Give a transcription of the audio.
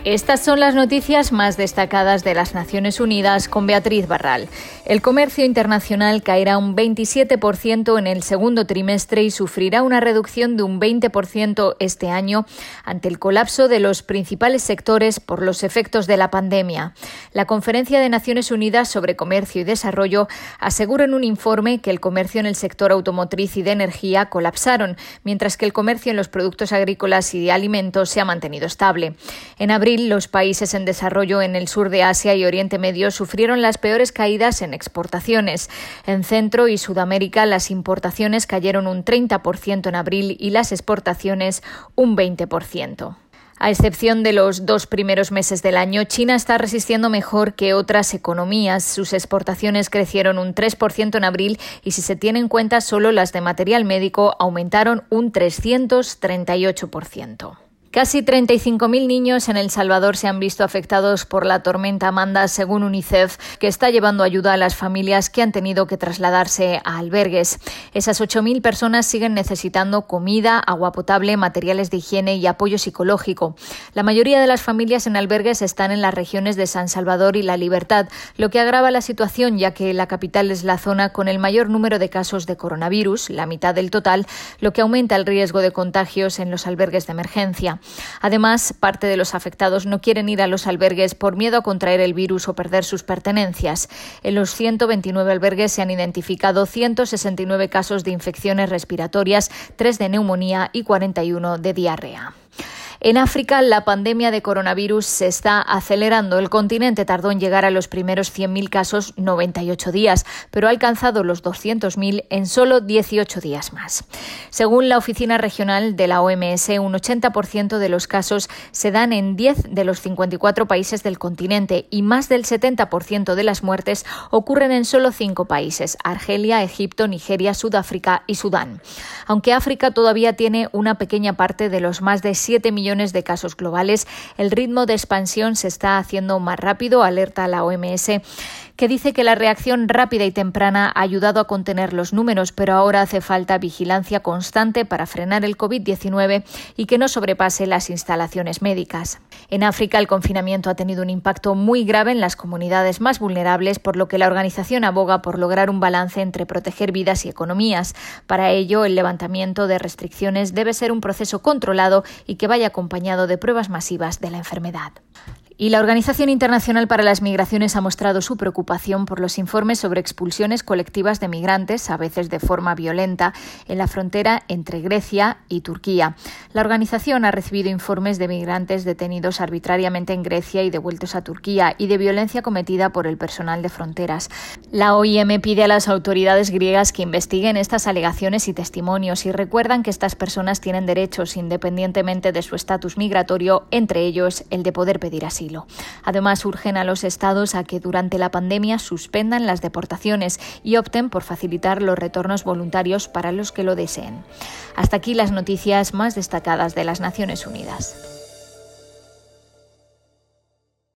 Estas son las noticias más destacadas de las Naciones Unidas con Beatriz Barral. El comercio internacional caerá un 27% en el segundo trimestre y sufrirá una reducción de un 20% este año ante el colapso de los principales sectores por los efectos de la pandemia. La Conferencia de Naciones Unidas sobre Comercio y Desarrollo asegura en un informe que el comercio en el sector automotriz y de energía colapsaron, mientras que el comercio en los productos agrícolas y de alimentos se ha mantenido estable. En abril, los países en desarrollo en el sur de Asia y Oriente Medio sufrieron las peores caídas en exportaciones. En Centro y Sudamérica, las importaciones cayeron un 30% en abril y las exportaciones un 20%. A excepción de los 2 primeros meses del año, China está resistiendo mejor que otras economías. Sus exportaciones crecieron un 3% en abril y, si se tiene en cuenta solo las de material médico, aumentaron un 338%. Casi 35.000 niños en El Salvador se han visto afectados por la tormenta Amanda, según UNICEF, que está llevando ayuda a las familias que han tenido que trasladarse a albergues. Esas 8.000 personas siguen necesitando comida, agua potable, materiales de higiene y apoyo psicológico. La mayoría de las familias en albergues están en las regiones de San Salvador y La Libertad, lo que agrava la situación, ya que la capital es la zona con el mayor número de casos de coronavirus, la mitad del total, lo que aumenta el riesgo de contagios en los albergues de emergencia. Además, parte de los afectados no quieren ir a los albergues por miedo a contraer el virus o perder sus pertenencias. En los 129 albergues se han identificado 169 casos de infecciones respiratorias, 3 de neumonía y 41 de diarrea. En África, la pandemia de coronavirus se está acelerando. El continente tardó en llegar a los primeros 100.000 casos 98 días, pero ha alcanzado los 200.000 en solo 18 días más. Según la Oficina Regional de la OMS, un 80% de los casos se dan en 10 de los 54 países del continente y más del 70% de las muertes ocurren en solo 5 países: Argelia, Egipto, Nigeria, Sudáfrica y Sudán. Aunque África todavía tiene una pequeña parte de los más de 7 millones de casos globales, el ritmo de expansión se está haciendo más rápido, alerta la OMS, que dice que la reacción rápida y temprana ha ayudado a contener los números, pero ahora hace falta vigilancia constante para frenar el COVID-19 y que no sobrepase las instalaciones médicas. En África, el confinamiento ha tenido un impacto muy grave en las comunidades más vulnerables, por lo que la organización aboga por lograr un balance entre proteger vidas y economías. Para ello, el levantamiento de restricciones debe ser un proceso controlado y que vaya acompañado de pruebas masivas de la enfermedad. Y la Organización Internacional para las Migraciones ha mostrado su preocupación por los informes sobre expulsiones colectivas de migrantes, a veces de forma violenta, en la frontera entre Grecia y Turquía. La organización ha recibido informes de migrantes detenidos arbitrariamente en Grecia y devueltos a Turquía y de violencia cometida por el personal de fronteras. La OIM pide a las autoridades griegas que investiguen estas alegaciones y testimonios y recuerdan que estas personas tienen derechos independientemente de su estatus migratorio, entre ellos el de poder pedir asilo. Además, urgen a los estados a que durante la pandemia suspendan las deportaciones y opten por facilitar los retornos voluntarios para los que lo deseen. Hasta aquí las noticias más destacadas de las Naciones Unidas.